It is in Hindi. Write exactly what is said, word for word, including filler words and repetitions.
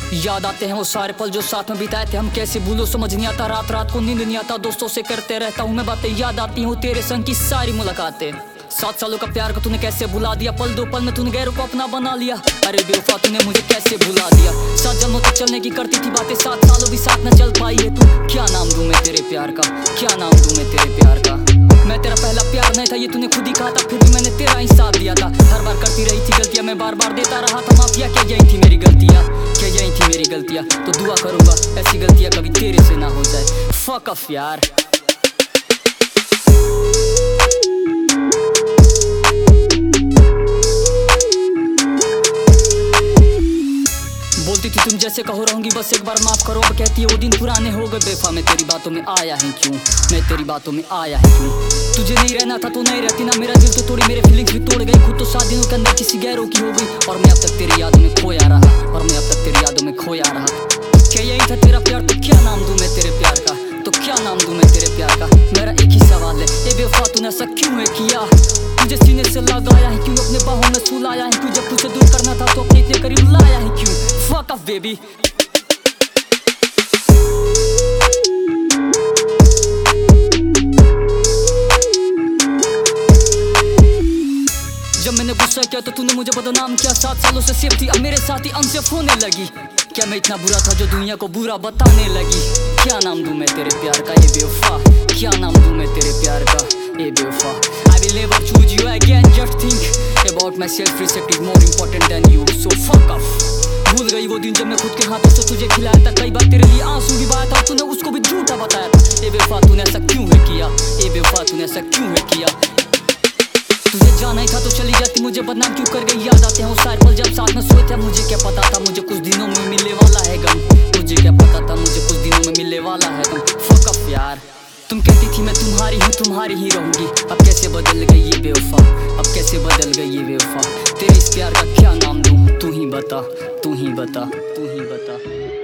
याद आते हैं वो सारे पल जो साथ में बिताए थे हम, कैसे भूलो समझ नहीं आता, रात रात को नींद नहीं आता, दोस्तों से करते रहता हूँ मैं बातें, याद आती हूँ तेरे संग की सारी मुलाकातें। सात सालों का प्यार को तूने कैसे भुला दिया, पल दो पल में तूने गैरों को अपना बना लिया। अरे बेवफा तूने मुझे कैसे भुला दिया, सात जन्मों तक चलने की करती थी बातें, सात सालों भी साथ न चल पाई है तू। क्या नाम दूं मैं तेरे प्यार का, क्या नाम दूं मैं तेरे प्यार का। मैं तेरा पहला प्यार नहीं था ये तूने खुद ही कहा था, फिर भी मैंने तेरा ही साथ दिया था। हर बार करती रही थी गलतियां मैं बार बार देता रहा था माफिया, क्या यही थी मेरी गलतियां, क्या यही थी मेरी गलतियां। तो दुआ करूंगा ऐसी गलतियां कभी तेरे से ना हो जाए। फक ऑफ यार। बोलती थी तुम जैसे कहो रहूंगी बस एक बार माफ करो, अब कहती है वो दिन पुराने हो गए। बेफा मैं तेरी बातों में आया है क्यों, मैं तेरी बातों में आया है क्यों। तुझे नहीं रहना था तो नहीं रहती ना, मेरा दिल तो तोड़ी, मेरे फीलिंग्स भी तोड़ गई। खुद तो सात दिनों के अंदर किसी गैरों की हो गई, और मैं अब तक तेरी यादों में खोया रहा, और मैं अब तक तेरी यादों में खोया रहा। क्या यही था तेरा प्यार, तो क्या नाम दूं मैं तेरे प्यार का, तो क्या नाम दूं मैं तेरे प्यार का। मेरा एक ही सवाल है, ए बेवफा तूने ऐसा क्यों है किया, तुझे सीने से लगाया है क्यों, अपने बाहों में सुलाया है क्यों, जब तुझे दूर करना था तो अपने इतने करीब लाया है क्यों। Fuck off baby। जब मैंने गुस्सा किया तो तूने मुझे बदनाम किया, सात सालों से सेफ थी अब मेरे साथ ही अनसेफ होने लगी। क्या मैं इतना बुरा था जो दुनिया को बुरा बताने लगी। क्या नाम दूं मैं तेरे प्यार का, ये बेवफा, क्या नाम दूं मैं तेरे प्यार का, ये बेवफा। I will never choose you again, just think about myself, respect is more important than you, so fuck off। भूल गई वो दिन जब मैं खुद के हाथों से तुझे खिलाया था, कई बार तेरे लिए आंसू भी बहाया था, तूने उसको भी झूठा बताया था। ए बेवफा तूने ऐसा क्यों है किया, ए बेवफा तूने ऐसा क्यों है किया। तुझे जाना ही था तो चली जाती, मुझे बदनाम क्यों कर गई। याद आते हैं वो सारे पल जब साथ में सोए थे, मुझे क्या पता था मुझे कुछ दिनों में मिलने वाला है गम, मुझे क्या पता था मुझे कुछ दिनों में मिलने वाला है गम। फक ऑफ यार। तुम कहती थी मैं तुम्हारी हूँ तुम्हारी ही रहूंगी, अब कैसे बदल गई ये बेवफा, अब कैसे बदल गई ये बेवफा। तेरे इस प्यार का क्या नाम दूं, तू ही बता, तू ही बता, तू ही बता।